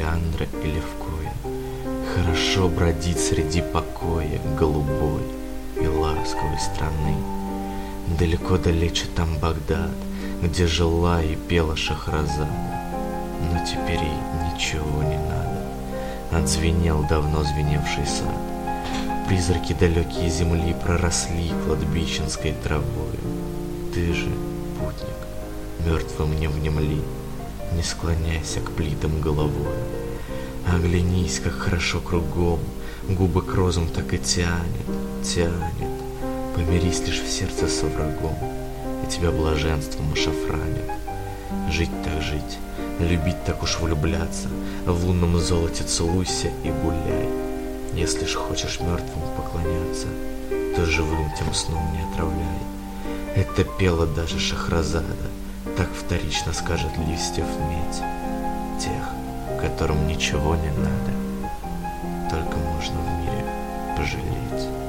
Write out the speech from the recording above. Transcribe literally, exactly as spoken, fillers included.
Александра и Левкоя. Хорошо бродить среди покоя голубой и ласковой страны. Далеко-далече там Багдад, где жила и пела Шахразада. Но теперь ей ничего не надо. Отзвенел давно звеневший сад. Призраки далекие земли проросли кладбищенской травою. Ты же, путник, мертвым не внемли, не склоняйся к плитам головою. Оглянись, как хорошо кругом, губы к розам так и тянет, тянет. Помирись лишь в сердце со врагом, и тебя блаженством ошафранит. Жить так жить, любить так уж влюбляться, в лунном золоте целуйся и гуляй. Если ж хочешь мертвым поклоняться, то живым тем сном не отравляй. Это пела даже Шахразада, так вторично скажет листьев медь. Тех, которым ничего не надо, только можно в мире пожалеть.